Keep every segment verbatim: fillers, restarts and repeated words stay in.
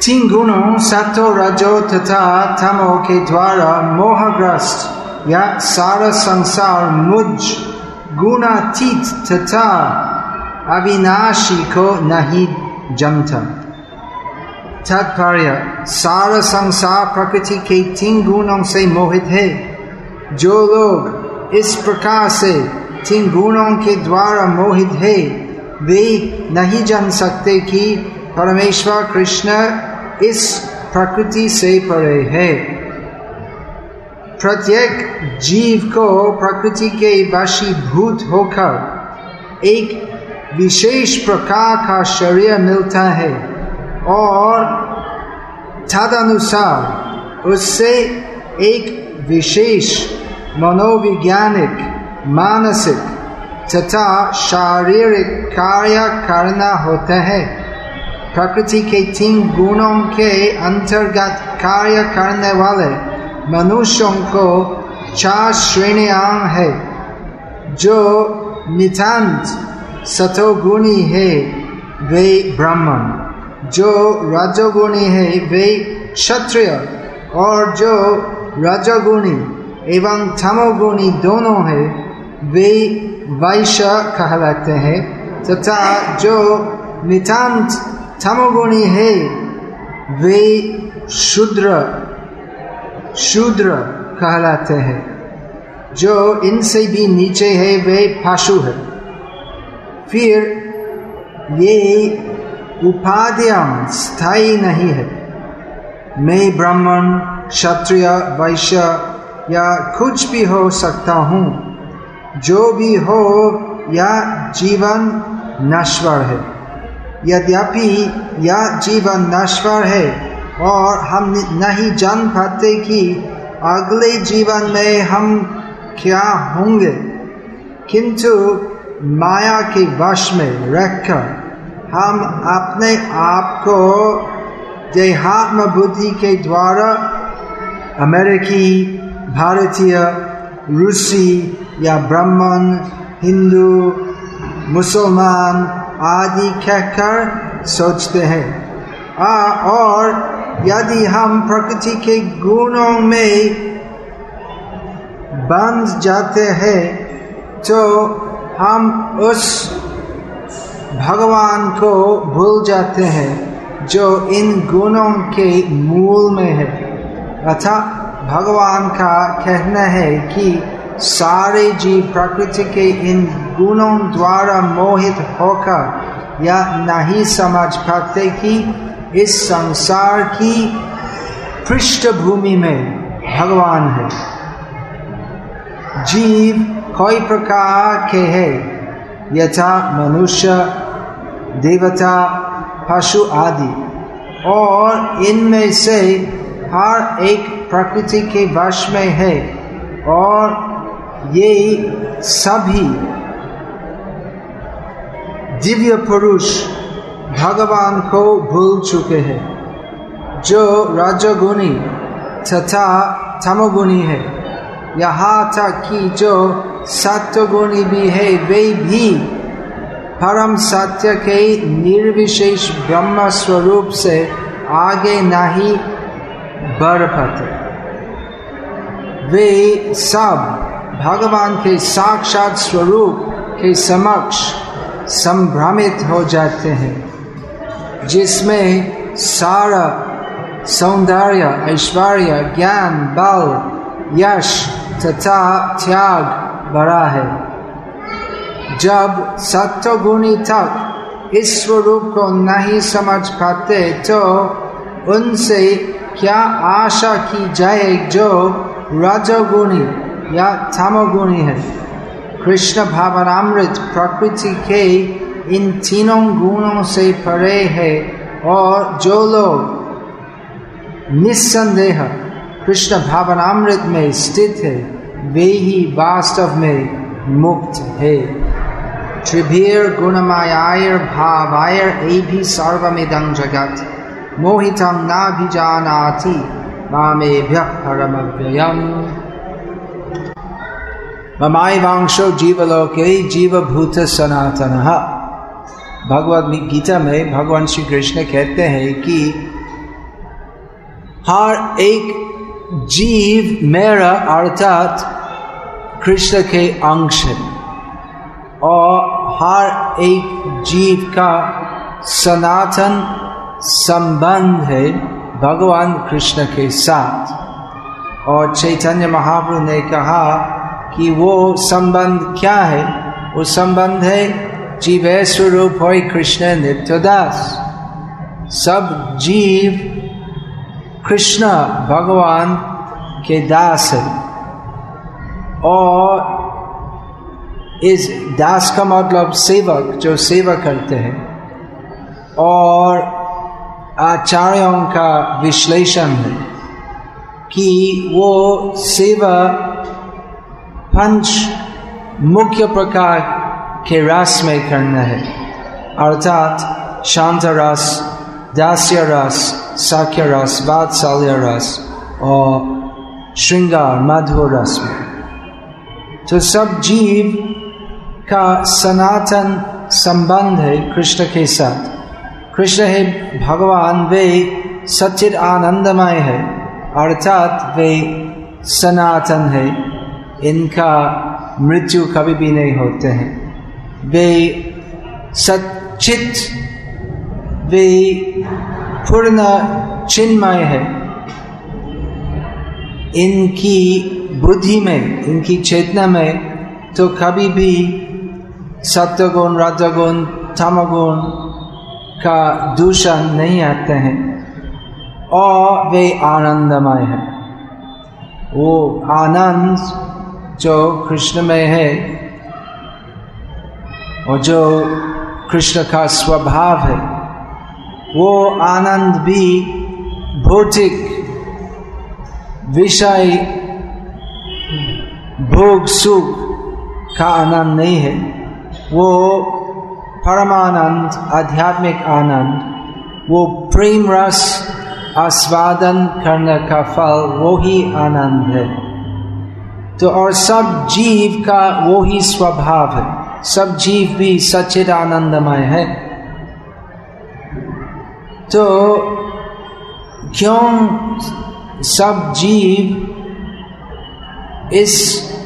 तीन गुणों सतो रजो तथा तमो के द्वारा मोहग्रस्त या सारा संसार मुझ गुणातीत तथा अविनाशी को नहीं जानता। तात्पर्य, सारा संसार प्रकृति के तीन गुणों से मोहित है। जो लोग इस प्रकार से तीन गुणों के द्वारा मोहित है, वे नहीं जान सकते कि परमेश्वर कृष्ण इस प्रकृति से परे है। प्रत्येक जीव को प्रकृति के वशीभूत होकर एक विशेष प्रकार का शरीर मिलता है और तदनुसार उससे एक विशेष मनोवैज्ञानिक, मानसिक तथा शारीरिक कार्य करना होता है। प्रकृति के तीन गुणों के अंतर्गत कार्य करने वाले मनुष्यों को चार श्रेणियां हैं। जो नितांत सतोगुणी है वे ब्राह्मण, जो रजोगुणी है वे क्षत्रिय, और जो रजोगुणी एवं तमोगुणी दोनों है वे वैश्य कहलाते हैं, तथा जो नितांत तमोगुणी है वे शूद्र शूद्र कहलाते हैं। जो इनसे भी नीचे है वे पशु है। फिर ये उपाधियां स्थायी नहीं है। मैं ब्राह्मण, क्षत्रिय, वैश्य या कुछ भी हो सकता हूँ। जो भी हो यह जीवन नश्वर है। यद्यपि यह जीवन नश्वर है और हम नहीं जान पाते कि अगले जीवन में हम क्या होंगे, किंतु माया के वश में रहकर हम अपने आप को देहात्म बुद्धि के द्वारा अमेरिकी, भारतीय, रूसी या ब्राह्मण, हिंदू, मुसलमान आदि कहकर सोचते हैं। आ, और यदि हम प्रकृति के गुणों में बंध जाते हैं तो हम उस भगवान को भूल जाते हैं जो इन गुणों के मूल में है। अतः भगवान का कहना है कि सारे जीव प्रकृति के इन गुणों द्वारा मोहित होकर यह नहीं समझ पाते कि इस संसार की पृष्ठभूमि में भगवान है। जीव कई प्रकार के हैं, यथा मनुष्य, देवता, पशु आदि, और इनमें से हर एक प्रकृति के वश में है और ये सभी दिव्य पुरुष भगवान को भूल चुके हैं। जो रजोगुणी तथा तमोगुणी है, यहाँ तक कि जो सत्वगुणी भी है, वे भी परम सत्य के निर्विशेष ब्रह्म स्वरूप से आगे नहीं बढ़ पाते। वे सब भगवान के साक्षात स्वरूप के समक्ष संभ्रमित हो जाते हैं, जिसमें सारा सौंदर्य, ऐश्वर्य, ज्ञान, बल, यश तथा त्याग भरा है। जब सत्वगुणी तक इस स्वरूप को नहीं समझ पाते तो उनसे क्या आशा की जाए जो रजोगुणी या तमोगुणी है। कृष्ण भावनामृत प्रकृति के इन तीनों गुणों से परे है और जो लोग निस्संदेह कृष्ण भावनामृत में स्थित है वे ही वास्तव में मुक्त है। त्रिभिर गुणमायायर भावायर एभि सर्वमिदं जगत् मोहितं नाभिजानाति मामेभ्यः परमव्ययम्। ममायवांशो जीवलोके जीवभूत सनातनः। भगवद गीता में भगवान श्री कृष्ण कहते हैं कि हर एक जीव मेरा अर्थात कृष्ण के अंश है और हर एक जीव का सनातन संबंध है भगवान कृष्ण के साथ। और चैतन्य महाप्रभु ने कहा कि वो संबंध क्या है? वो संबंध है जीवे स्वरूप होय कृष्ण नित्यदास। सब जीव कृष्ण भगवान के दास है और इस दास का मतलब सेवक, जो सेवा करते हैं। और आचार्यों का विश्लेषण है कि वो सेवा पंच मुख्य प्रकार के रस में करना है, अर्थात शांत रस, दास्य रस, साख्य रस, वात्सल्य रस और श्रृंगार मधुर रस में। तो सब जीव का सनातन संबंध है कृष्ण के साथ। कृष्ण है भगवान, वे सच्चिद आनंदमय है, अर्थात वे सनातन है, इनका मृत्यु कभी भी नहीं होते हैं। वे सच्चित, वे पूर्ण चिन्मय है। इनकी बुद्धि में, इनकी चेतना में तो कभी भी सत्वगुण, रजोगुण, तमोगुण का दूषण नहीं आते हैं और वे आनंदमय है। वो आनंद जो कृष्ण में है और जो कृष्ण का स्वभाव है, वो आनंद भी भौतिक विषय भोग सुख का आनंद नहीं है। वो परमानंद, आध्यात्मिक आनंद, वो प्रेम रस आस्वादन करने का फल, वो ही आनंद है। तो और सब जीव का वो ही स्वभाव है। सब जीव भी सच्चिद आनंदमय है। तो क्यों सब जीव इस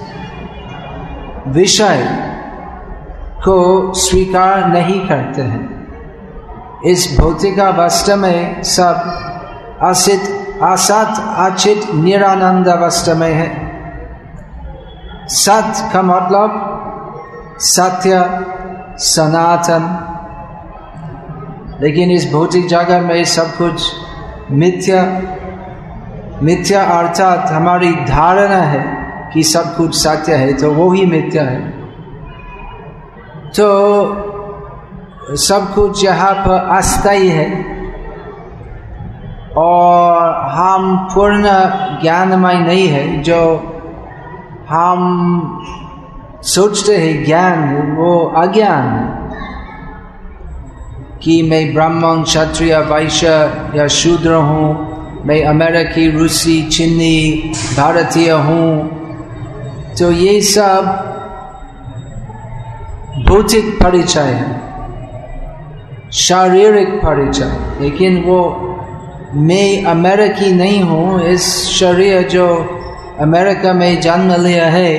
विषय को स्वीकार नहीं करते हैं? इस भौतिकावस्था में सब असित, असत, अचित, निरानंद अवस्था में है। सत का मतलब सत्य, सनातन, लेकिन इस भौतिक जगत में सब कुछ मिथ्या। मिथ्या अर्थात हमारी धारणा है कि सब कुछ सत्य है, तो वो ही मिथ्या है। तो सब कुछ यहाँ पर अस्थायी है और हम पूर्ण ज्ञानमय नहीं है। जो हम सोचते हैं ज्ञान है, वो अज्ञान है कि मैं ब्राह्मण, क्षत्रिय, वैश्य या शूद्र हूँ, मैं अमेरिकी, रूसी, चीनी, भारतीय हूँ। तो ये सब भौतिक परिचय है, शारीरिक परिचय। लेकिन वो मैं अमेरिकी नहीं हूँ, इस शरीर जो अमेरिका में जन्म लिया है,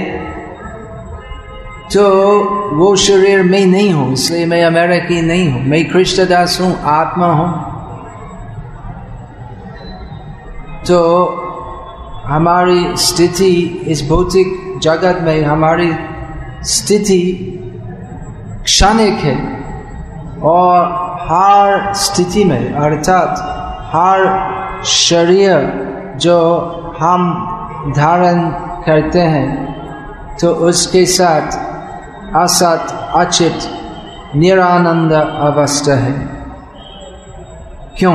तो वो शरीर में नहीं हूँ, इसलिए मैं अमेरिकी नहीं हूँ। मैं कृष्णदास हूँ, आत्मा हूँ। तो हमारी स्थिति इस भौतिक जगत में, हमारी स्थिति क्षणिक है और हर स्थिति में, अर्थात हर शरीर जो हम धारण करते हैं, तो उसके साथ असत, अचित, निरानंद अवस्था है। क्यों?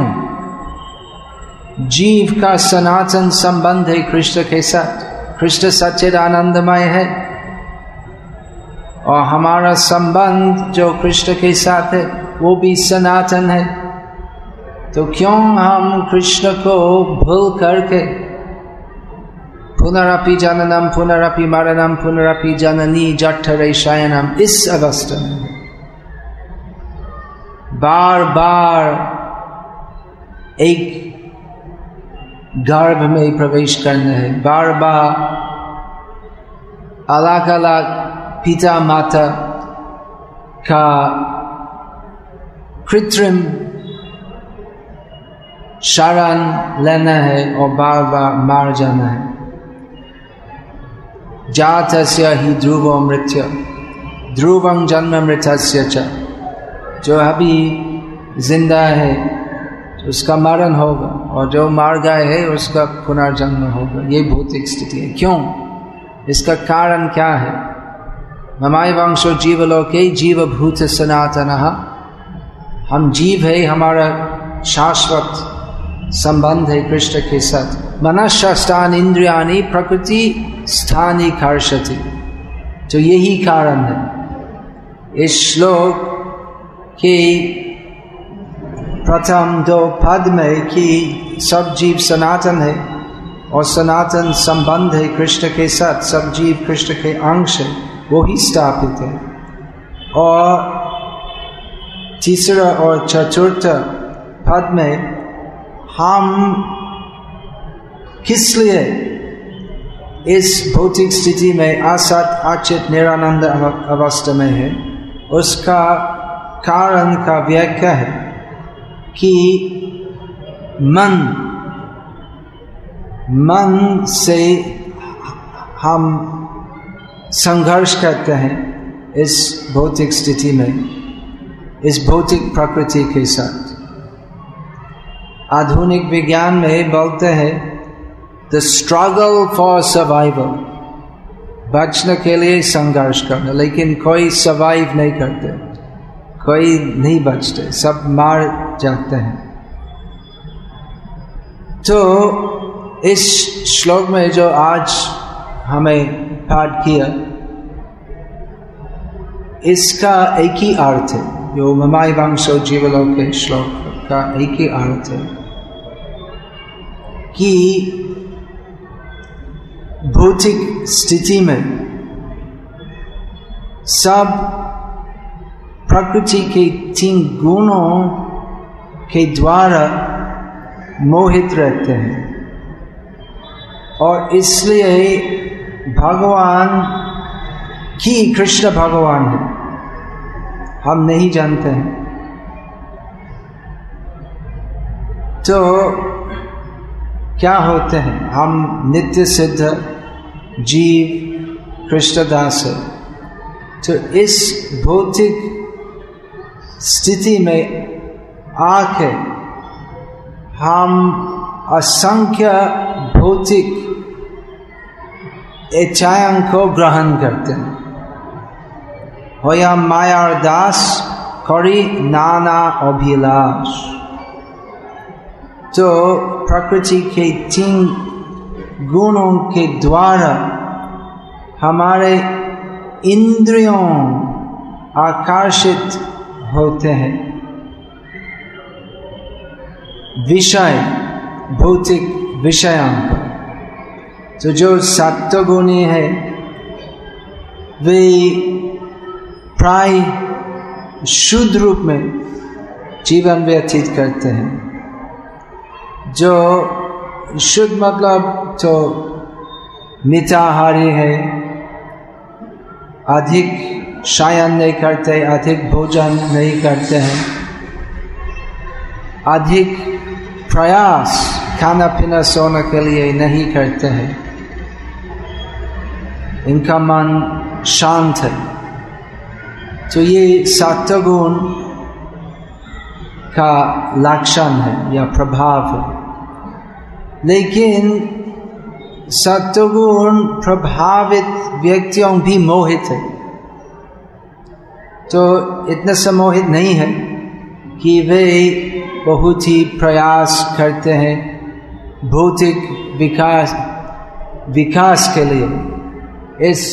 जीव का सनातन संबंध है कृष्ण के साथ। कृष्ण सच्चिद आनंदमय है और हमारा संबंध जो कृष्ण के साथ है वो भी सनातन है। तो क्यों हम कृष्ण को भूल करके पुनरपि जननम पुनरपि मरणम पुनरपि जननी जठरे शयनम, इस अवस्था में बार बार एक गर्भ में प्रवेश करना है, बार बार अलग अलग पिता माता का कृत्रिम शरण लेना है और बार बार मार जाना है। जातस्य ही ध्रुवो मृत्यु ध्रुवं जन्म मृतस्य च, जो अभी जिंदा है उसका मरण होगा और जो मार गए है उसका पुनर्जन्म होगा। ये भौतिक स्थिति है। क्यों? इसका कारण क्या है? ममाय वंशो जीवलोके जीवभूत सनातनः, हम जीव है, हमारा शाश्वत संबंध है कृष्ण के साथ। मनश्शास्त्राणि इंद्रियाणि प्रकृति स्थानी कर्षति, तो यही कारण है। इस श्लोक के प्रथम दो पद में कि सब जीव सनातन है और सनातन संबंध है कृष्ण के साथ, सब जीव कृष्ण के अंश है, वो ही स्थापित है। और तीसरा और चतुर्थ पद में हम किस लिए इस भौतिक स्थिति में असत अचित निरानंद अवस्था में है, उसका कारण का व्याख्या है कि मन मन से हम संघर्ष करते हैं इस भौतिक स्थिति में, इस भौतिक प्रकृति के साथ। आधुनिक विज्ञान में बोलते हैं द स्ट्रगल फॉर सर्वाइवल, बचने के लिए संघर्ष करना, लेकिन कोई सर्वाइव नहीं करते, कोई नहीं बचते, सब मार जाते हैं। तो इस श्लोक में जो आज हमें पाठ किया, इसका एक ही अर्थ है, जो ममाय वंशो जीवलोके श्लोक का एक ही अर्थ है कि भौतिक स्थिति में सब प्रकृति के तीन गुणों के द्वारा मोहित रहते हैं और इसलिए भगवान की कृष्ण भगवान है, हम नहीं जानते हैं। तो क्या होते हैं? हम नित्य सिद्ध जीव कृष्णदास है। तो इस भौतिक स्थिति में आके हम असंख्य भौतिक इच्छाओं को ग्रहण करते हैं। होया मायार दास करी नाना अभिलाष। तो प्रकृति के तीन गुणों के द्वारा हमारे इंद्रियों आकर्षित होते हैं विषय, भौतिक विषयों पर। तो जो सत्वगुणी है वे प्राय शुद्ध रूप में जीवन व्यतीत करते हैं। जो शुद्ध मतलब तो मिताहारी है, अधिक शयन नहीं करते, अधिक भोजन नहीं करते हैं, अधिक प्रयास खाना पीना सोने के लिए नहीं करते हैं, इनका मन शांत है। तो ये सत्वगुण का लक्षण है या प्रभाव है। लेकिन सत्वगुण प्रभावित व्यक्तियों भी मोहित है। तो इतना सम्मोहित नहीं है कि वे बहुत ही प्रयास करते हैं भौतिक विकास विकास के लिए। इस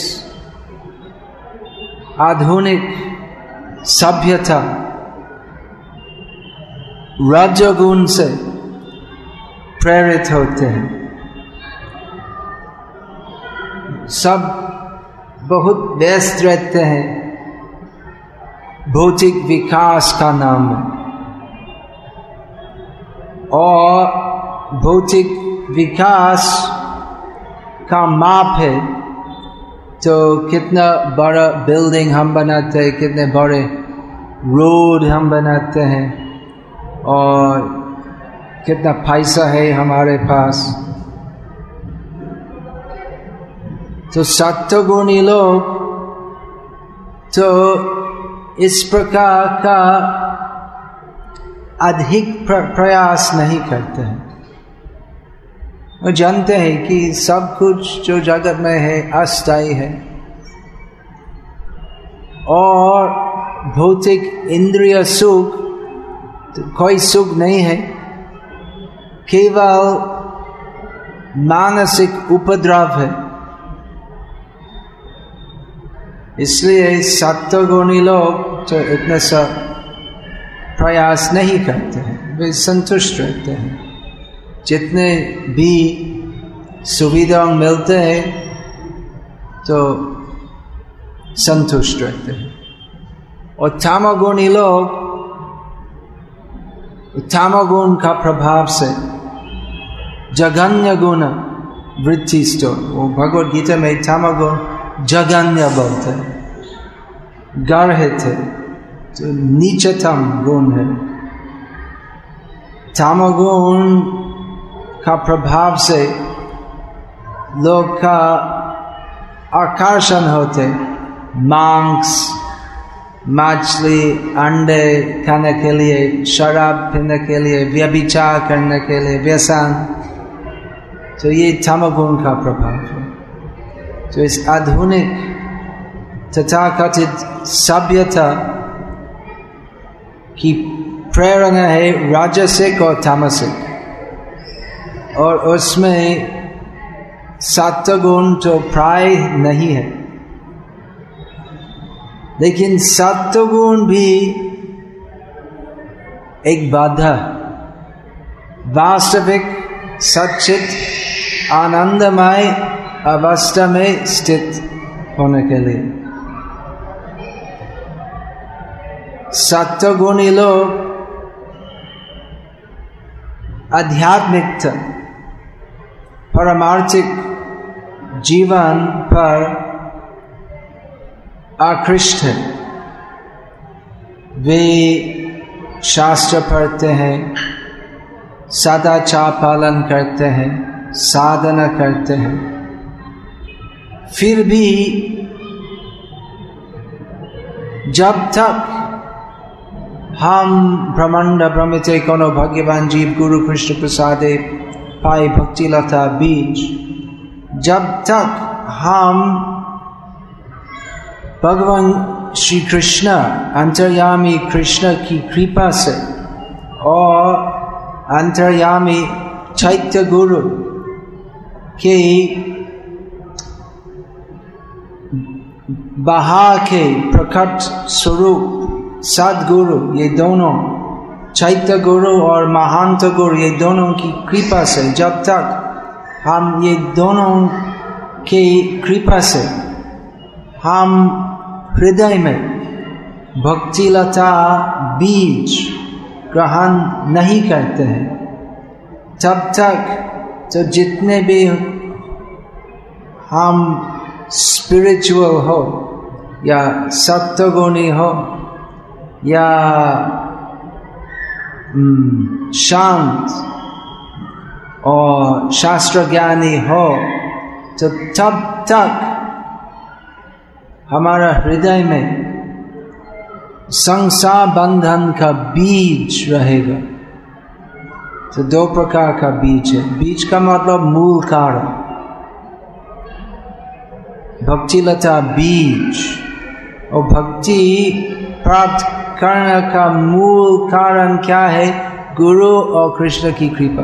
आधुनिक सभ्यता रजोगुण से प्रेरित होते हैं। सब बहुत व्यस्त रहते हैं भौतिक विकास का नाम है और भौतिक विकास का माप है तो कितना बड़ा बिल्डिंग हम बनाते हैं, कितने बड़े रोड हम बनाते हैं और कितना पैसा है हमारे पास। तो सत्वगुणी लोग तो इस प्रकार का अधिक प्रयास नहीं करते हैं। वो जानते हैं कि सब कुछ जो जगत में है अस्थायी है और भौतिक इंद्रिय सुख तो कोई सुख नहीं है, केवल मानसिक उपद्रव है। इसलिए सत्वगुणी लोग तो इतना सा प्रयास नहीं करते हैं, वे संतुष्ट रहते हैं। जितने भी सुविधा मिलते हैं तो संतुष्ट रहते हैं। और तमोगुणी लोग तमोगुण का प्रभाव से जघन्य गुण वृत्तिष्ठ, वो भगवद गीता में तमोगुण जघन्य बोलते हैं, गर्ह थे तो नीचतम गुण है। तमोगुण का प्रभाव से लोग का आकर्षण होते, मांस, मछली, अंडे खाने के लिए, शराब पीने के लिए, व्यभिचार करने के लिए, व्यसन। तो ये तमोगुण का प्रभाव है। तो इस आधुनिक तथाकथित सभ्यता की प्रेरणा है राजसिक और तामसिक, और उसमें सत्वगुण तो प्राय नहीं है। लेकिन सत्वगुण भी एक बाधा, वास्तविक सच्चित आनंदमय अवस्था में स्थित होने के लिए सत्वगुणी लोग आध्यात्मिकता, पारमार्थिक जीवन पर आकृष्ट है। वे शास्त्र पढ़ते हैं, सदाचार पालन करते हैं, साधना करते हैं, फिर भी जब तक हम ब्रह्मांड ब्रह्मते कोनो भाग्यवान जीव गुरु कृष्ण प्रसादे पाए भक्ति लता बीज, जब तक हम भगवान श्री कृष्ण अंतर्यामी कृष्ण की कृपा से और अंतर्यामी चैत्य गुरु के बाहर के प्रकट स्वरूप सदगुरु, ये दोनों चैत्य गुरु और महांत गुरु, ये दोनों की कृपा से जब तक हम ये दोनों की कृपा से हम हृदय में भक्ति लता बीज ग्रहण नहीं करते हैं, तब तक तो जितने भी हम स्पिरिचुअल हो या सत्वगुणी हो या शांत और शास्त्र ज्ञानी हो, तो तब तक हमारा हृदय में संसार बंधन का बीज रहेगा। तो दो प्रकार का बीज है। बीज का मतलब मूल कारण, भक्ति लता बीज, और भक्ति प्राप्त करने का मूल कारण क्या है? गुरु और कृष्ण की कृपा।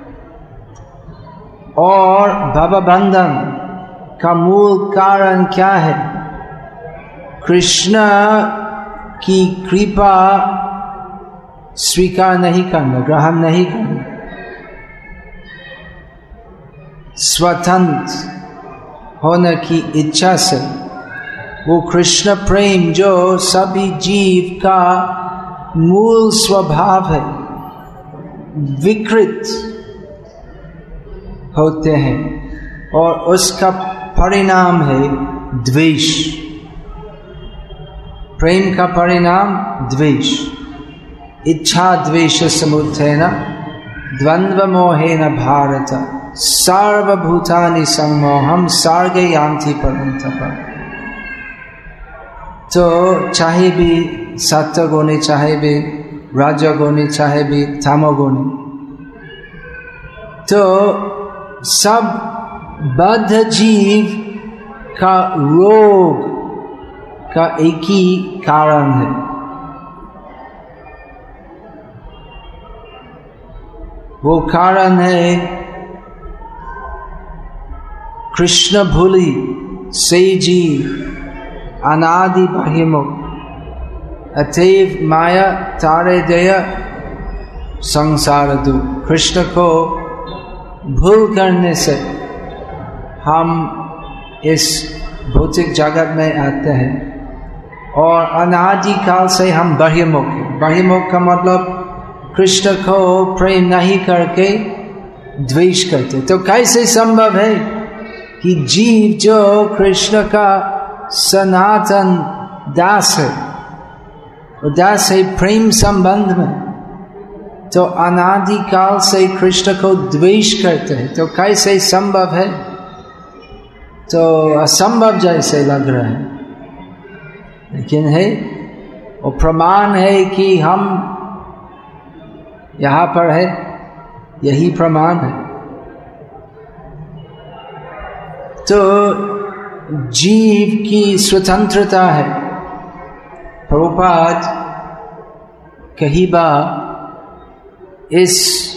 और भवबंधन का मूल कारण क्या है? कृष्ण की कृपा स्वीकार नहीं करना, ग्रहण नहीं करना, स्वतंत्र होने की इच्छा से। वो कृष्ण प्रेम जो सभी जीव का मूल स्वभाव है, विकृत होते हैं और उसका परिणाम है द्वेष। प्रेम का परिणाम द्वेष। इच्छा द्वेष समुत्थेन द्वंद्व मोहेन भारत सर्वभूतानि सम्मोहं सर्गे यान्ति परन्तप। तो चाहे भी सत्वगुणी, चाहे भी रजोगुणी, चाहे भी तमोगुणी, तो सब बद्ध जीव का रोग का एक ही कारण है, वो कारण है कृष्ण भूली से जीव अनादि बहिर्मुख, अतएव माया तारे दया संसार दु। कृष्ण को भूल करने से हम इस भौतिक जगत में आते हैं और अनादि काल से हम बहिर्मुख हैं। बहिर्मुख का मतलब कृष्ण को प्रेम नहीं करके द्वेष करते। तो कैसे संभव है कि जीव जो कृष्ण का सनातन दास है, दास है प्रेम संबंध में, तो अनादि काल से कृष्ण को द्वेष करते हैं? तो कैसे संभव है? तो असंभव जैसे लग रहा है, लेकिन है वो प्रमाण है कि हम यहाँ पर है, यही प्रमाण है। तो जीव की स्वतंत्रता है। प्रभुपाद कहीं बार इस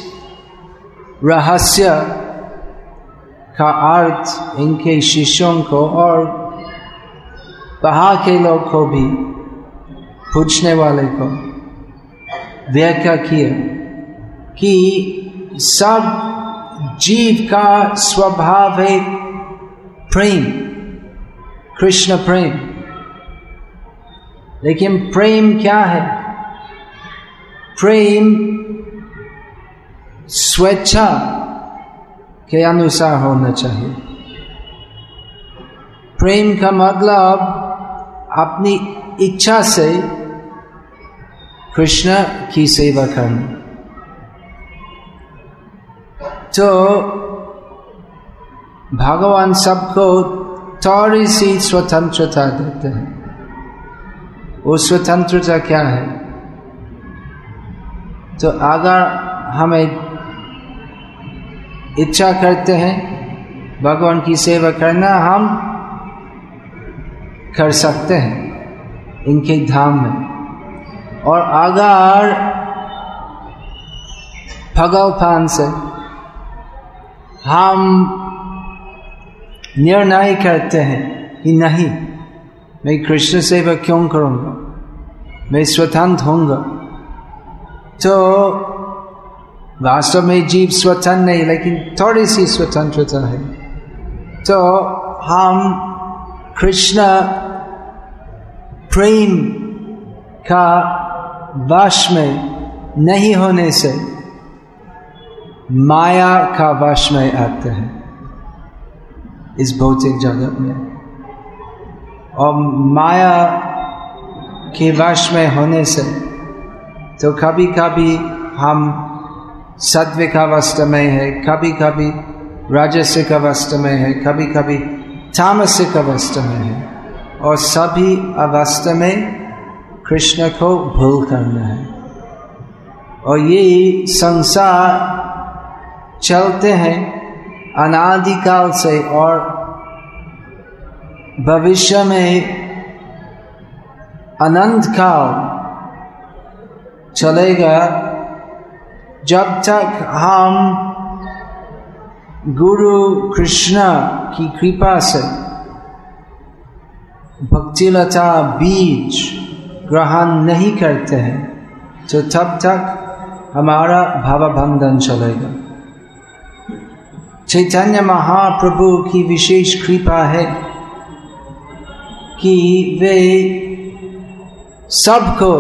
रहस्य का अर्थ इनके शिष्यों को और बाहर के लोग को भी, पूछने वाले को व्याख्या किया कि सब जीव का स्वभाव है प्रेम, कृष्ण प्रेम। लेकिन प्रेम क्या है? प्रेम स्वेच्छा के अनुसार होना चाहिए। प्रेम का मतलब अपनी इच्छा से कृष्ण की सेवा करना। तो भगवान सबको थोड़ी सी स्वतंत्रता देते हैं। वो स्वतंत्रता क्या है? तो अगर हमें इच्छा करते हैं भगवान की सेवा करना, हम कर सकते हैं इनके धाम में। और अगर भगवान से हम निर्णय करते हैं कि नहीं, मैं कृष्ण सेवा क्यों करूँगा, मैं स्वतंत्र होऊंगा, तो वास्तव में जीव स्वतंत्र नहीं, लेकिन थोड़ी सी स्वतंत्रता है। तो हम कृष्ण प्रेम का वश में नहीं होने से माया का वश में आते हैं इस भौतिक जगत में। और माया के वश में होने से तो कभी कभी हम सात्विक अवस्था में है, कभी कभी राजसिक अवस्था में है, कभी कभी तामसिक अवस्था में है, और सभी अवस्था में कृष्ण को भूल करना है। और ये संसार चलते हैं अनादिकाल से, और भविष्य में अनंत काल चलेगा, जब तक हम गुरु कृष्ण की कृपा से भक्तिलता बीज ग्रहण नहीं करते हैं, तो तब तक हमारा भावबंधन चलेगा। चैतन्य महाप्रभु की विशेष कृपा है कि वे सबको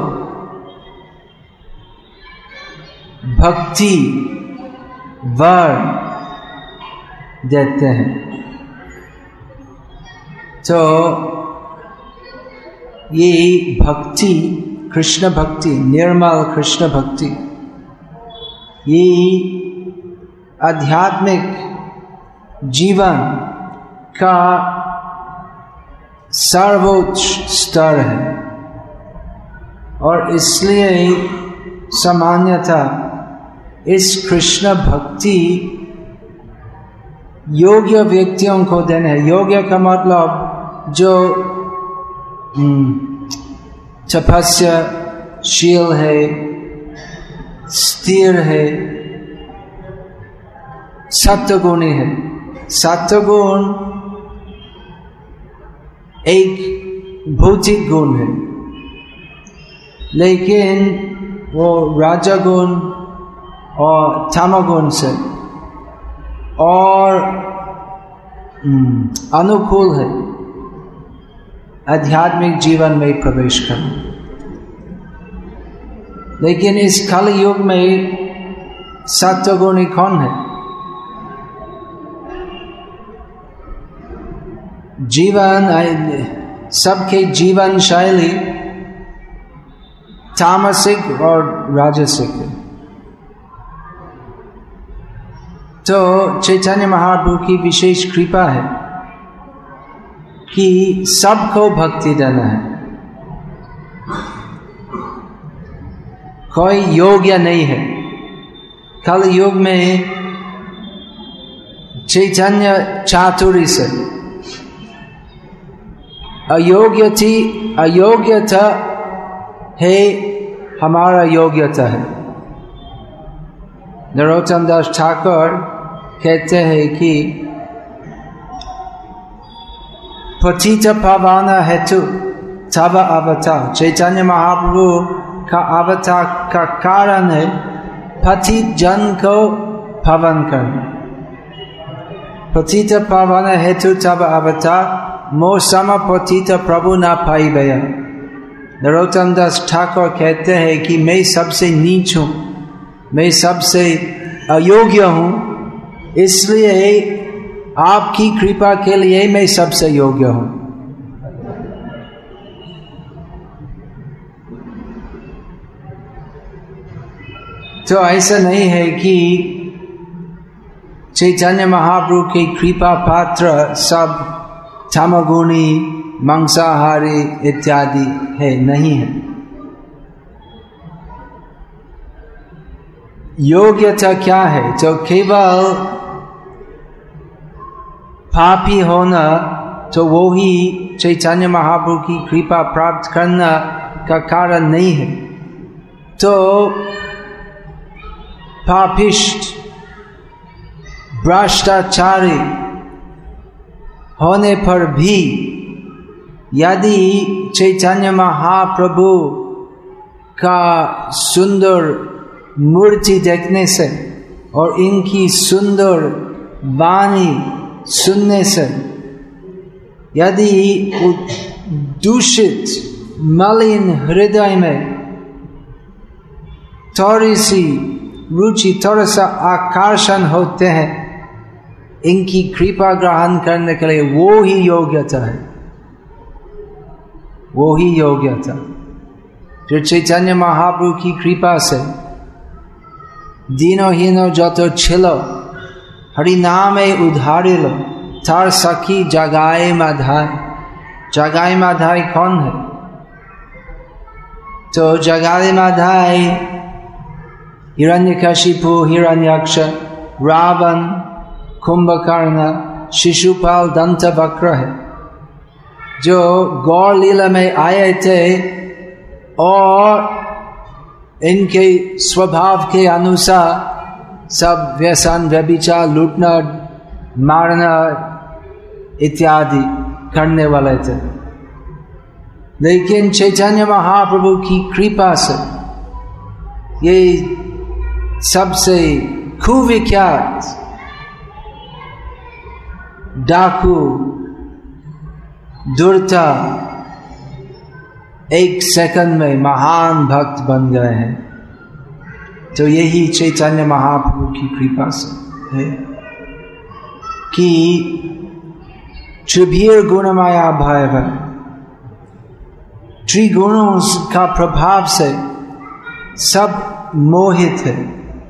भक्ति वर देते हैं। तो ये भक्ति, कृष्ण भक्ति, निर्मल कृष्ण भक्ति, ये आध्यात्मिक जीवन का सर्वोच्च स्तर है। और इसलिए सामान्यतः इस कृष्ण भक्ति योग्य व्यक्तियों को देना है। योग्य का मतलब जो तपस्याशील है, स्थिर है, सत्वगुणी है। सत्वगुण एक भौतिक गुण है, लेकिन वो राजगुण और तमोगुण से और अनुकूल है आध्यात्मिक जीवन में प्रवेश करना। लेकिन इस कल युग में सत्वगुणी कौन है? जीवन, सबके जीवन शैली तामसिक और राजसिक है। तो चैतन्य महाप्रभु की विशेष कृपा है कि सबको भक्ति देना है। कोई योग्य नहीं है। कल युग में चैतन्य चातुरी से अयोग्य थी, अयोग्यता है हमारा योग्यता है। नरोत्तम दास ठाकुर कहते हैं कि पतित पावन हेतु तब अवतार। चैतन्य महाप्रभु का अवतार का कारण है पतित जन को पावन करना। पतित पावन हेतु तब अवतार, मोह सम पतित प्रभु न पाई भया। नरोत्तम दास ठाकुर कहते हैं कि मैं सबसे नीच हूँ, मैं सबसे अयोग्य हूँ, इसलिए आपकी कृपा के लिए मैं सबसे योग्य हूँ। तो ऐसा नहीं है कि चैतन्य महाप्रभु की कृपा पात्र सब तमोगुणी, मांसाहारी इत्यादि है, नहीं है। योग्यता क्या है? तो केवल पापी होना तो वो ही चैतन्य महाप्रभु की कृपा प्राप्त करना का कारण नहीं है। तो पापिष्ट, भ्रष्टाचारी होने पर भी यदि चैतन्य महाप्रभु का सुंदर मूर्ति देखने से और इनकी सुंदर वाणी सुनने से यदि दूषित मलिन हृदय में थोड़ी सी रुचि, थोड़ा सा आकर्षण होते हैं इनकी कृपा ग्रहण करने के लिए, वो ही योग्यता है, वो ही योग्यता। फिर चैतन्य महाप्रभु की कृपा से दीनो हीनो जतो छिलो हरि नामे उधारिलो थार सखी जगाए माधाय। जगाए माधाय कौन है? तो जगाए माधाय हिरण्यकशिपु, हिरण्याक्ष, रावण, कुंभकर्ण, शिशुपाल, दंतवक्र है, जो गौर लीला में आए थे और इनके स्वभाव के अनुसार सब व्यसन, व्यभिचार, लूटना, मारना इत्यादि करने वाले थे। लेकिन चैतन्य महाप्रभु की कृपा से ये सबसे कुविख्यात डाकू, दुर्ता एक सेकंड में महान भक्त बन गए हैं। तो यही चैतन्य महाप्रभु की कृपा से है। कि त्रिभीर गुणमाया भैव, त्रिगुणों का प्रभाव से सब मोहित है।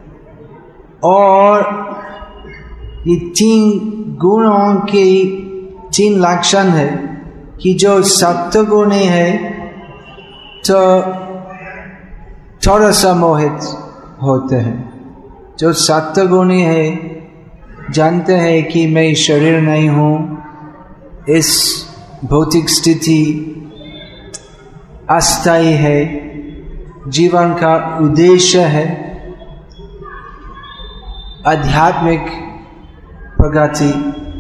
और ये तीन गुणों के तीन लक्षण है कि जो सत्वगुणी है तो थोड़ा सा मोहित होते हैं। जो सत्वगुणी है जानते हैं कि मैं शरीर नहीं हूँ, इस भौतिक स्थिति अस्थायी है, जीवन का उद्देश्य है आध्यात्मिक प्रगति,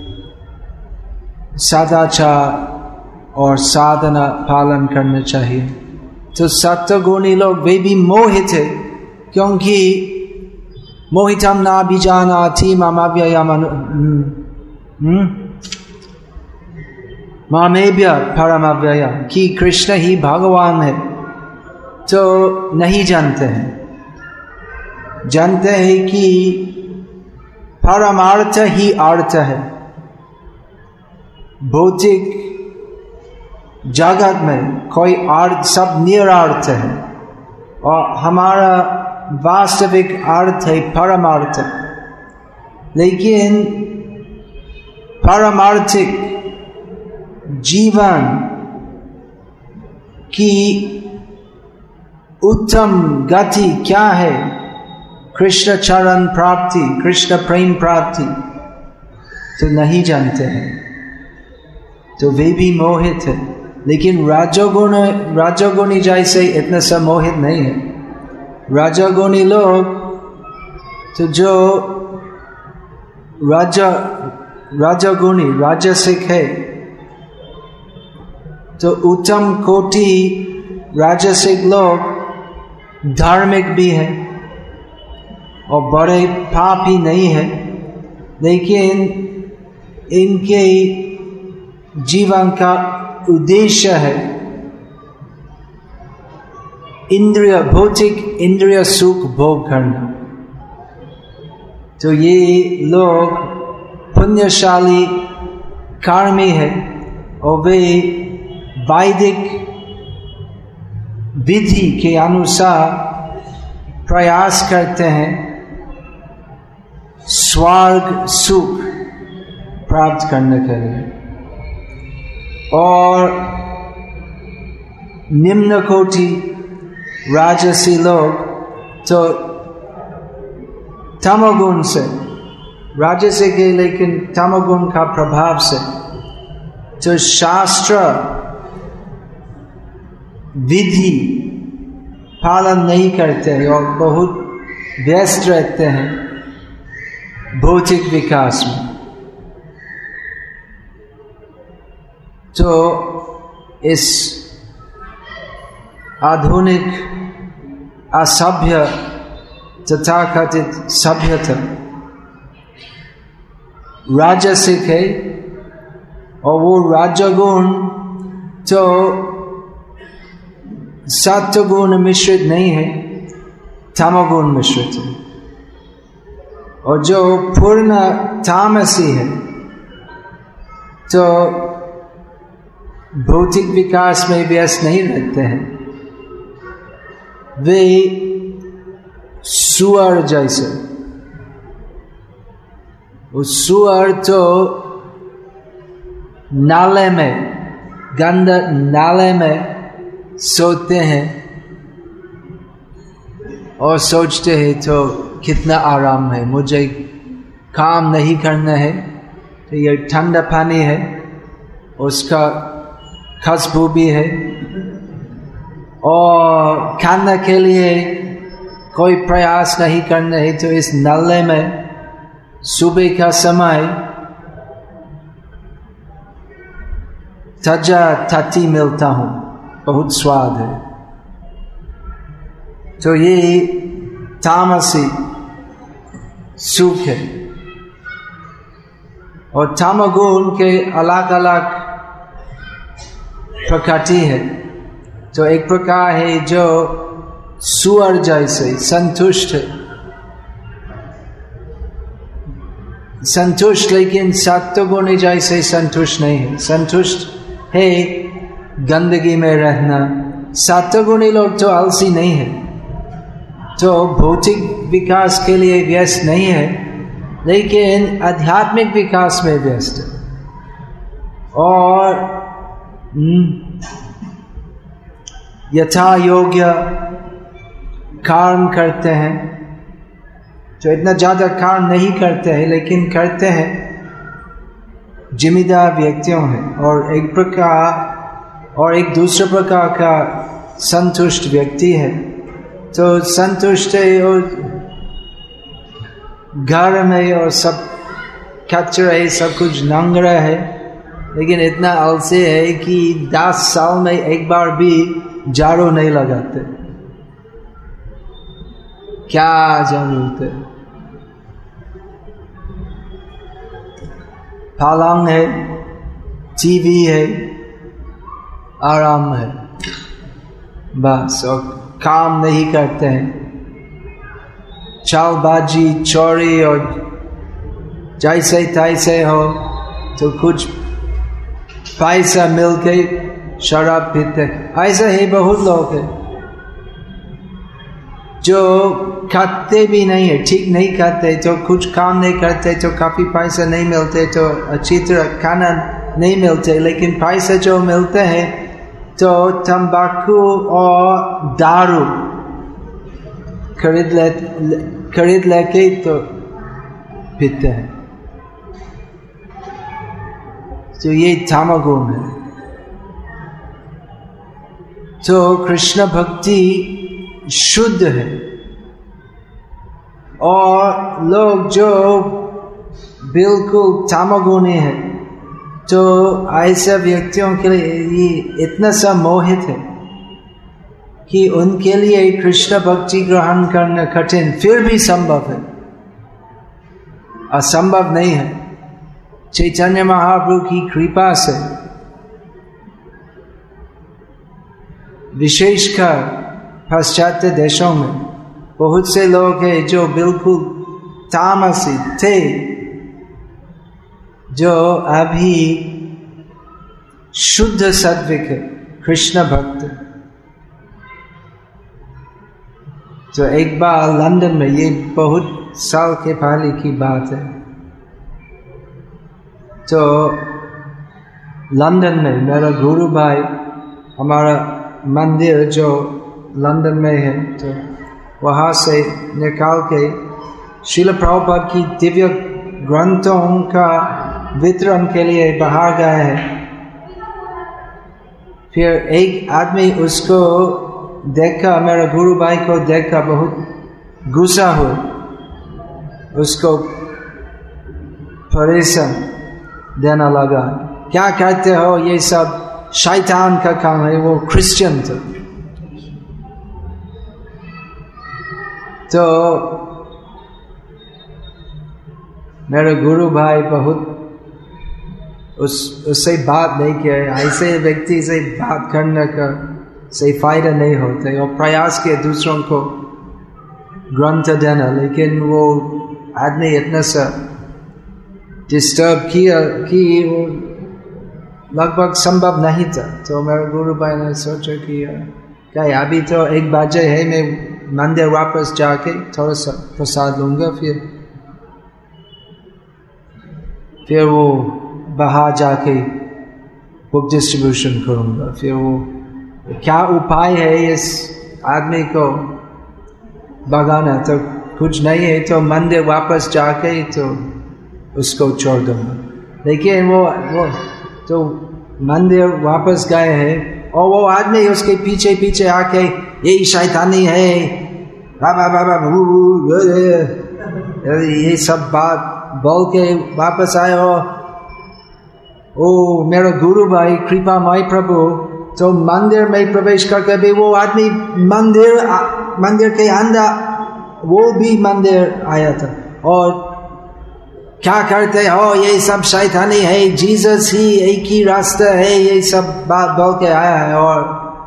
सदाचार और साधना पालन करना चाहिए। तो सत्वगुणी लोग वे भी मोहित है, क्योंकि मोहितम ना बीजानाति ममाव्ययम मामेभ्य परमव्यय, कि कृष्ण ही भगवान है तो नहीं जानते हैं। जानते हैं कि परमार्थ ही अर्थ है। भौतिक जगत में कोई अर्थ, सब निरर्थ है, और हमारा वास्तविक अर्थ है परमार्थ। लेकिन परमार्थिक जीवन की उत्तम गति क्या है? कृष्ण चरण प्राप्ति, कृष्ण प्रेम प्राप्ति, तो नहीं जानते हैं, तो वे भी मोहित है। लेकिन राजोगुण राजोगुणी जैसे इतने सब मोहित नहीं है। राजोगुणी लोग तो जो राजा राजोगुणी राजसिक है, तो उत्तम कोटि राजसिक लोग धार्मिक भी है और बड़े पापी नहीं है, लेकिन इनके जीवन का उद्देश्य है इंद्रिय भौतिक इंद्रिय सुख भोग करना। तो ये लोग पुण्यशाली कर्मी है और वे वैदिक विधि के अनुसार प्रयास करते हैं स्वर्ग सुख प्राप्त करने के लिए। और निम्न कोटि राजसी लोग तो तमोगुण से, राजसी के लेकिन तमोगुण का प्रभाव से तो शास्त्र विधि पालन नहीं करते हैं और बहुत व्यस्त रहते हैं भौतिक विकास में। तो इस आधुनिक असभ्य तथा कथित सभ्यता राजसिक है, और वो राजगुण तो सत्वगुण मिश्रित नहीं है, तमोगुण मिश्रित है। और जो पूर्ण तामसी है तो भौतिक विकास में व्यस्त नहीं रहते हैं। वे सुअर जैसे, वो सुअर तो नाले में, गंदा नाले में सोते हैं और सोचते हैं तो कितना आराम है, मुझे काम नहीं करना है, तो ये ठंडा पानी है, उसका खुशबू भी है, और खाने के लिए कोई प्रयास नहीं करना है, तो इस नाले में सुबह का समय ताजा ताती मिलता हूँ, बहुत स्वाद है। तो ये तामसी सुख है। और तमोगुण के अलग अलग प्रकृति है। तो एक प्रकार है जो सुअर जैसे संतुष्ट है, संतुष्ट, लेकिन सत्वगुणी जैसे संतुष्ट नहीं है। संतुष्ट है गंदगी में रहना। सत्वगुणी लोग तो आलसी नहीं है, तो भौतिक विकास के लिए व्यस्त नहीं है, लेकिन आध्यात्मिक विकास में व्यस्त है और यथा योग्य कर्म करते हैं। जो इतना ज्यादा कर्म नहीं करते हैं लेकिन करते हैं, जिम्मेदार व्यक्तियों हैं और एक प्रकार और एक दूसरे प्रकार का संतुष्ट व्यक्ति है। तो संतुष्ट है और घर में और सब कचरा है, सब कुछ नंगरा है, लेकिन इतना आलसी है कि दस साल में एक बार भी झाड़ू नहीं लगाते। क्या जरूरत है? पलंग है, टीवी है, आराम है, बस, और काम नहीं करते हैं। चालबाजी, चोरी और जैसे तैसे हो तो कुछ पैसा मिलके शराब पीते। ऐसा ही बहुत लोग हैं जो खाते भी नहीं है, ठीक नहीं खाते, तो कुछ काम नहीं करते, तो काफी पैसा नहीं मिलते, तो अच्छी तरह खाना नहीं मिलते, लेकिन पैसा जो मिलते हैं तो तंबाकू और दारू खरीद ले खरीद लेके तो पीते हैं। तो ये तमोगुण है। तो कृष्ण भक्ति शुद्ध है और लोग जो बिल्कुल तमोगुणी है, तो ऐसे व्यक्तियों के लिए ये इतना सा मोहित है कि उनके लिए कृष्ण भक्ति ग्रहण करना कठिन, फिर भी संभव है, असंभव नहीं है। चैतन्य महाप्रभु की कृपा से विशेषकर पाश्चात्य देशों में बहुत से लोग हैं जो बिल्कुल तामसी थे, जो अभी शुद्ध सात्विक है, कृष्ण भक्त। तो एक बार लंदन में, ये बहुत साल के पहले की बात है, तो लंदन में मेरा गुरु भाई, हमारा मंदिर जो लंदन में है, तो वहाँ से निकाल के श्रील प्रभुपाद की दिव्य ग्रंथों का वितरण के लिए बाहर गए हैं। फिर एक आदमी उसको देखा, मेरा गुरु भाई को देखा, बहुत गुस्सा हुआ, उसको परेशान देना लगा। क्या कहते हो, ये सब शैतान का काम है। वो क्रिश्चियन था। तो मेरे गुरु भाई बहुत उस उससे बात नहीं किया। ऐसे व्यक्ति से बात करने का से फायदा नहीं होता, और प्रयास किए दूसरों को ग्रंथ देना, लेकिन वो आदमी इतना सा डिस्टर्ब किया कि वो लगभग संभव नहीं था। तो मेरे गुरु भाई ने सोचा कि क्या अभी तो एक बजे है, मैं मंदिर वापस जाके थोड़ा सा प्रसाद लूंगा, फिर फिर वो बाहर जाके बुक डिस्ट्रीब्यूशन करूंगा। फिर वो क्या उपाय है इस आदमी को भगाना, तो कुछ नहीं है, तो मंदिर वापस जाके तो उसको छोड़ दूंगा। लेकिन वो वो तो मंदिर वापस गए हैं, और वो आदमी उसके पीछे पीछे आके यही शैतानी है, बाबा बाबा ये सब बात बोल के वापस आए। हो ओ मेरा गुरु भाई कृपामय प्रभु, तो मंदिर में प्रवेश करके भी वो आदमी मंदिर मंदिर के अंदर, वो भी मंदिर आया था, और क्या करते हो, ये सब शैतानी है, जीसस ही एक ही रास्ता है, ये सब बात बोल के आया है। और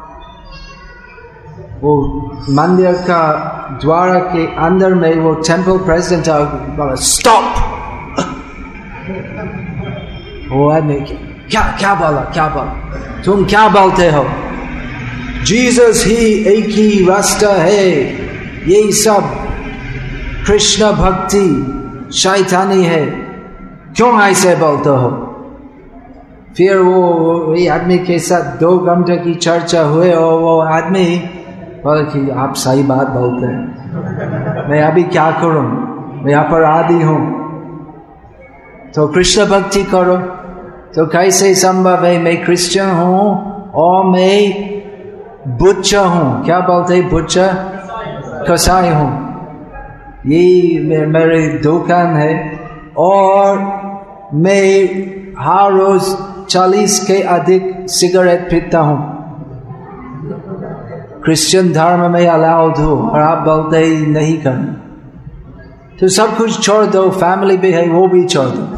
वो मंदिर का द्वार के अंदर में वो टेम्पल प्रेसिडेंट बोला स्टॉप, वो आदमी क्या क्या बोला क्या बोला तुम क्या बोलते हो? जीसस ही एक ही रास्ता है, यही सब कृष्ण भक्ति शैतानी है, क्यों ऐसे बोलते हो? फिर वो ये आदमी के साथ दो घंटे की चर्चा हुए और वो आदमी बोले कि आप सही बात बोलते हैं, मैं अभी क्या करूं, मैं अपराधी हूं, तो कृष्ण भक्ति करो। तो कैसे संभव है? मैं क्रिश्चियन हूं और मैं बुच्चा हूं, क्या बोलते हैं बुच्चा, कसाई हूं, ये मेरी दुकान है और मैं हर रोज चालीस के अधिक सिगरेट पीता हूं, क्रिश्चियन धर्म में अलाउड हो और आप बोलते ही नहीं करना, तो सब कुछ छोड़ दो, फैमिली भी है वो भी छोड़ दो,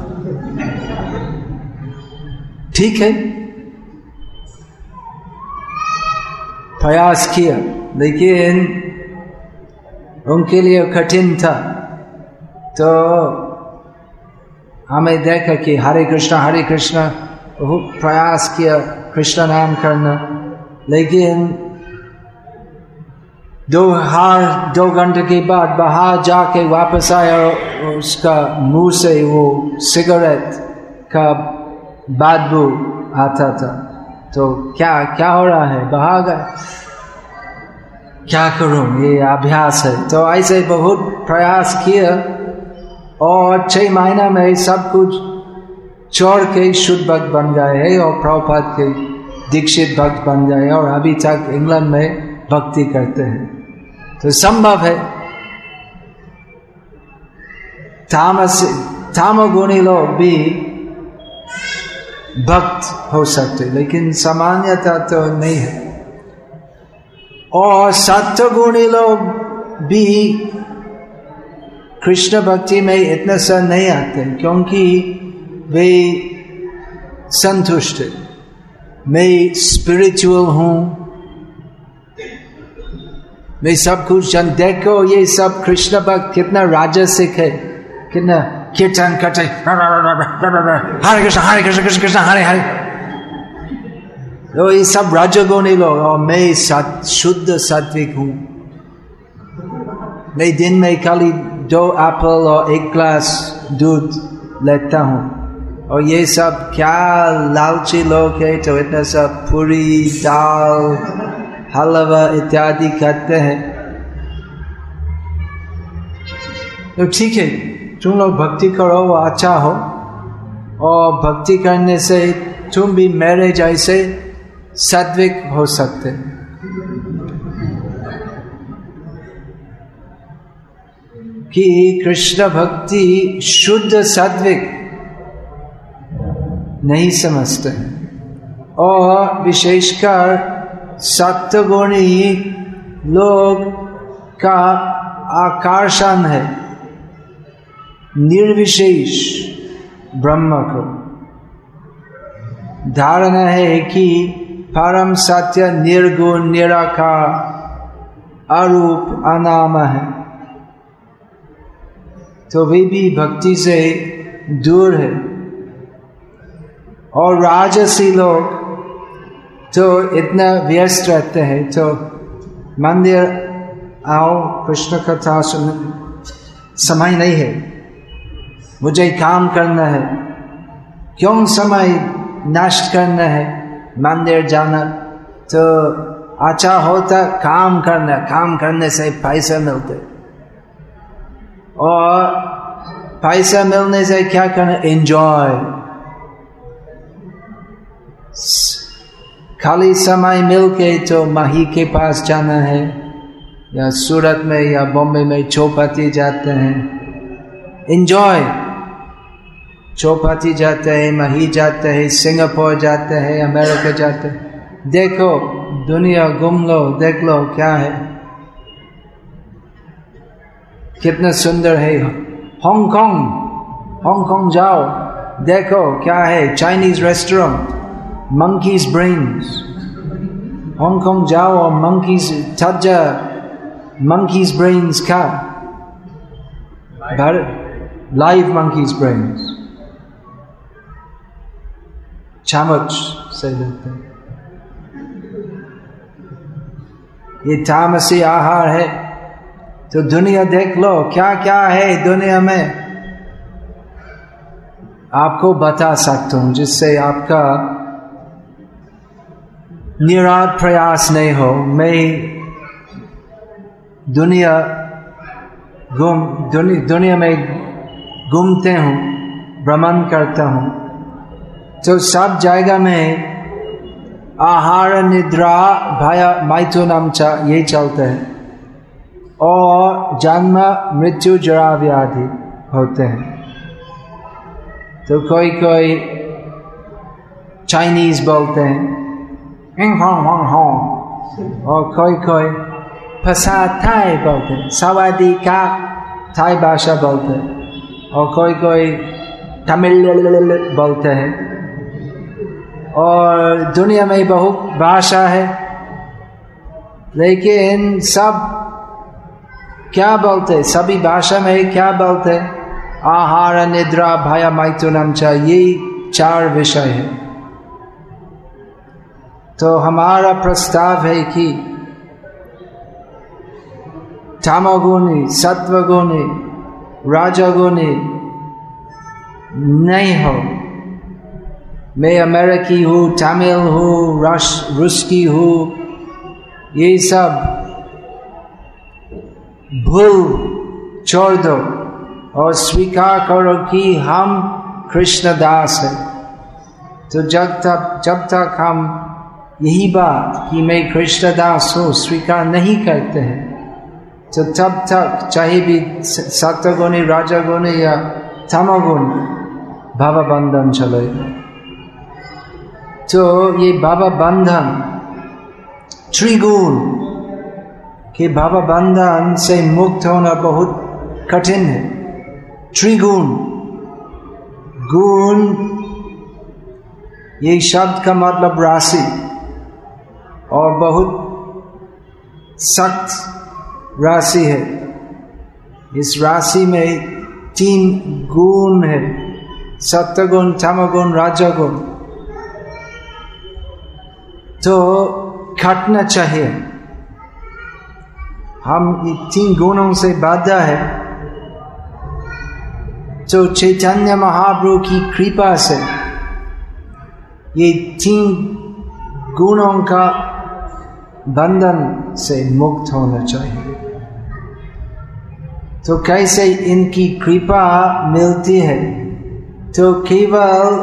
ठीक है। प्रयास किया लेकिन उनके लिए कठिन था, तो हमें देखा कि हरे कृष्णा हरे कृष्णा बहुत प्रयास किया कृष्ण नाम करना, लेकिन दो हर दो घंटे के बाद बाहर जाके वापस आया, उसका मुंह से वो सिगरेट का बदबू आता था, तो क्या क्या हो रहा है, बाहर गया, क्या करूं, ये अभ्यास है। तो ऐसे बहुत प्रयास किया और छह महीना में सब कुछ छोड़ के शुद्ध भक्त बन गए हैं और प्रभुपाद के दीक्षित भक्त बन गए और अभी तक इंग्लैंड में भक्ति करते हैं। तो संभव है। तामस तामगुणी लोग भी भक्त हो सकते, लेकिन सामान्यता तो नहीं है। और सत्वगुणी लोग भी कृष्ण भक्ति में इतना सा नहीं आते, क्योंकि वे संतुष्ट है, मैं स्पिरिचुअल हूं, मैं सब कुछ जान। देखो ये सब कृष्ण भक्त कितना राजसिक है, कितना कीर्तन करते, हरे कृष्ण हरे कृष्ण कृष्ण कृष्ण हरे हरे, तो ये सब रजोगुणी लोग। और मैं सत, शुद्ध सात्विक हूं, मैं दिन में खाली दो एप्पल और एक ग्लास दूध लेता हूं। और ये सब क्या लालची लोग है, तो इतना सब पूरी दाल हलवा इत्यादि खाते हैं। तो ठीक है, तुम लोग भक्ति करो, वो अच्छा हो, और भक्ति करने से तुम भी मेरे जैसे सात्विक हो सकते। कि कृष्ण भक्ति शुद्ध सात्विक नहीं समझते, और विशेषकर सत्वगुणी लोग का आकर्षण है निर्विशेष ब्रह्म को। धारणा है कि परम सत्य निर्गुण निराकार अरूप अनाम है, तो वे भी भक्ति से दूर है। और राजसी लोग तो इतना व्यस्त रहते हैं, तो मंदिर आओ कृष्ण कथा सुन, समय नहीं है, मुझे काम करना है, क्यों समय नष्ट करना है मंदिर जाना। तो अच्छा होता काम करना, काम करने से पैसा मिलते, और पैसा मिलने से क्या करना, एंजॉय। खाली समय मिलके तो माही के पास जाना है, या सूरत में या बॉम्बे में चौपाटी जाते हैं, एंजॉय। चौपाटी जाते हैं, माही जाते हैं, सिंगापुर जाते हैं, अमेरिका जाते हैं, देखो दुनिया घूम लो, देख लो क्या है, कितना सुंदर है। हांगकांग हांगकांग जाओ, देखो क्या है, Chinese restaurant, monkeys brains. Hong Kong जाओ और मंकीज ताजा मंकीज ब्रेन्स खा, लाइव मंकीज ब्रेन्स। चम्मच से लेते हैं। ये तामसी आहार है। तो दुनिया देख लो क्या क्या है दुनिया में, आपको बता सकता हूं जिससे आपका निराद प्रयास नहीं हो। मैं दुनिया घूम दुनि, दुनिया में घूमते हूँ, भ्रमण करता हूँ, तो सब जगह में आहार निद्रा भय मैथुनम च ये चलते हैं और जन्म मृत्यु जरा व्याधि होते हैं। तो कोई कोई चाइनीज बोलते हैं और कोई कोई भाषा थाई बोलते हैं, सवादी का थाई भाषा बोलते हैं, और कोई कोई तमिल बोलते हैं। और दुनिया में बहुत भाषा है, लेकिन सब क्या बोलते, सभी भाषा में क्या बोलते, आहार निद्रा भय मैथुनम च, ये चार विषय है। तो हमारा प्रस्ताव है कि तमोगुणी सत्वगुणी राजगुणी नहीं हो। मैं अमेरिकी हूँ, तमिल हूँ, रश रूसी हूँ, ये सब भूल छोड़ दो और स्वीकार करो कि हम कृष्णदास हैं। तो जब तक जब तक हम यही बात कि मैं कृष्णदास हूँ स्वीकार नहीं करते हैं, तो तब तक चाहे भी सत्वगुणी राजगुणी या तमोगुण भव बंधन चलेगा। तो ये भव बंधन त्रिगुण के भव बंधन से मुक्त होना बहुत कठिन है। त्रिगुण गुण ये शब्द का मतलब राशि, और बहुत सख्त राशि है। इस राशि में तीन गुण है, सत्वगुण तमोगुण रजोगुण। तो खटना चाहिए, हम ये तीन गुणों से बाध्य है। तो चैतन्य महाप्रभु की कृपा से ये तीन गुणों का बंधन से मुक्त होना चाहिए। तो कैसे इनकी कृपा मिलती है? तो केवल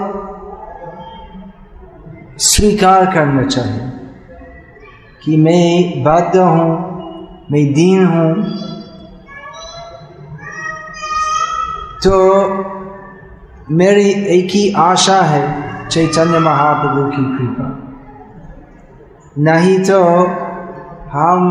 स्वीकार करना चाहिए कि मैं बाध्य हूँ, मैं दीन हूँ। तो मेरी एक ही आशा है चैतन्य महाप्रभु की कृपा, नहीं तो हम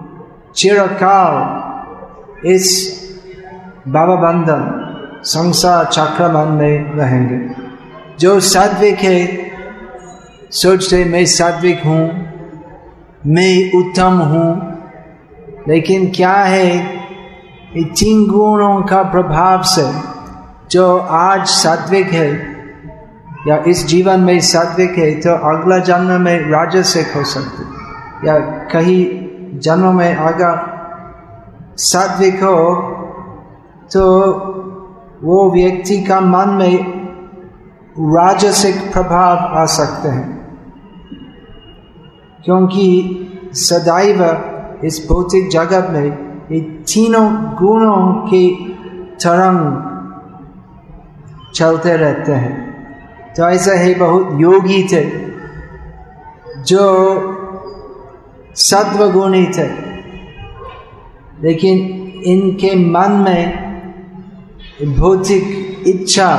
चिरकाल इस भवबंधन संसार चक्रमन में रहेंगे। जो सात्विक है सोचते मैं सात्विक हूँ, मैं उत्तम हूँ, लेकिन क्या है ये तीन गुणों का प्रभाव से जो आज सात्विक है या इस जीवन में सात्विक है, तो अगला जन्म में राजसिक हो सकते, या कहीं जन्म में अगर सात्विक हो तो वो व्यक्ति का मन में राजसिक प्रभाव आ सकते हैं, क्योंकि सदैव इस भौतिक जगत में ये तीनों गुणों के तरंग चलते रहते हैं। तो ऐसा है, बहुत योगी थे जो सत्वगुणी थे, लेकिन इनके मन में भौतिक इच्छा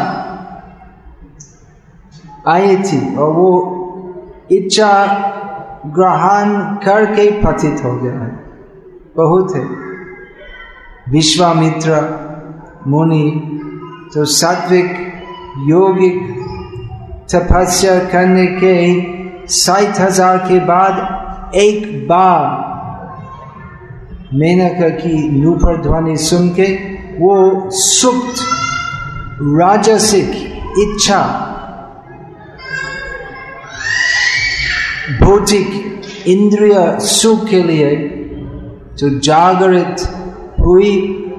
आई थी और वो इच्छा ग्रहण करके पतित हो गया है। बहुत है विश्वामित्र मुनि तो सात्विक योगिक तपस्या करने के साठ हजार के बाद एक बार मेनका की नूपुर ध्वनि सुन के वो सुप्त राजसिक इच्छा भौतिक इंद्रिय सुख के लिए जो जागृत हुई,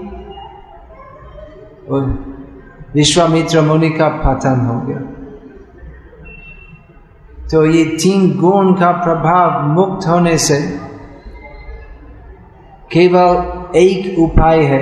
और विश्वामित्र मुनि का पतन हो गया। तो ये तीन गुण का प्रभाव मुक्त होने से केवल एक उपाय है।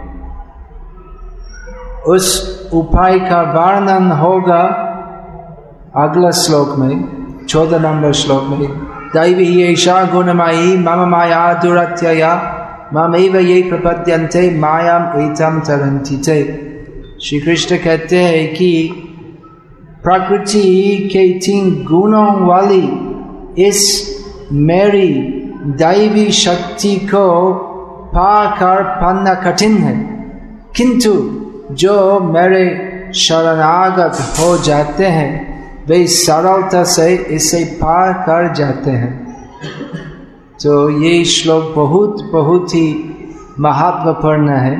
उस उपाय का वर्णन होगा अगला श्लोक में, चौदह नंबर श्लोक में। दैवी एषा गुणमयी मम माया दुरत्यया ममैव ये प्रपद्यन्ते मायाम एतम तरन्ति ते। श्री कृष्ण कहते हैं कि प्रकृति के तीन गुणों वाली इस मेरी दैवी शक्ति को पाकर पाना कठिन है, किंतु जो मेरे शरणागत हो जाते हैं वे सरलता से इसे पार कर जाते हैं। तो ये श्लोक बहुत बहुत ही महत्वपूर्ण है।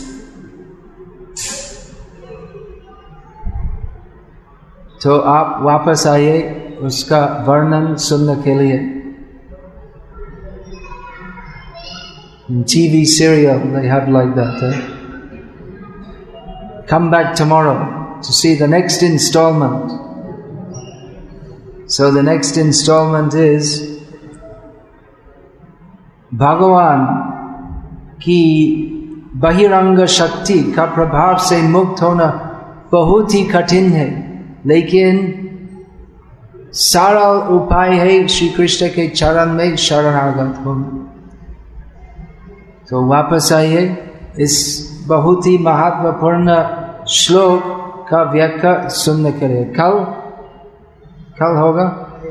तो आप वापस आइए उसका वर्णन सुनने के लिए। In T V serial they have like that. Eh? Come back tomorrow to see the next installment. So the next installment is भगवान की बहिरंग शक्ति का प्रभाव से मुक्त होना बहुत ही कठिन है, लेकिन सरल उपाय है श्री कृष्ण के चरण में शरणागत होना। तो वापस आइए इस बहुत ही महत्वपूर्ण श्लोक का व्याख्या सुनने के लिए। कल कल होगा,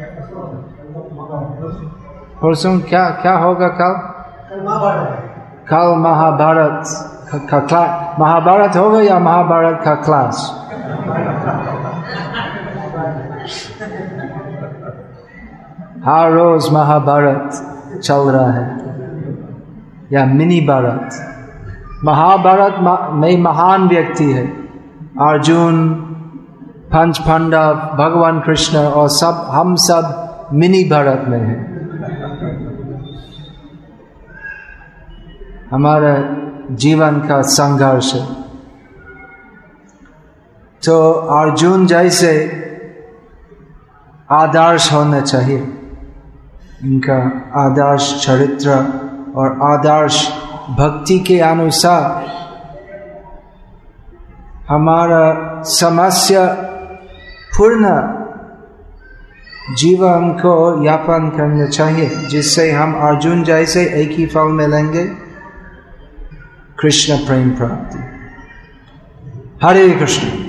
परसों क्या क्या होगा? कल कल महाभारत का क्लास, महाभारत होगा या महाभारत का क्लास? हर रोज महाभारत चल रहा है या मिनी भारत। महाभारत में महान व्यक्ति है, अर्जुन, पंच पांडव, भगवान कृष्ण और सब, हम सब मिनी भारत में हैं। हमारा जीवन का संघर्ष है। तो अर्जुन जैसे आदर्श होना चाहिए, इनका आदर्श चरित्र और आदर्श भक्ति के अनुसार हमारा समस्या पूर्ण जीवन को यापन करना चाहिए, जिससे हम अर्जुन जैसे एक ही फल मिलेंगे, कृष्ण प्रेम प्राप्ति। हरे कृष्ण।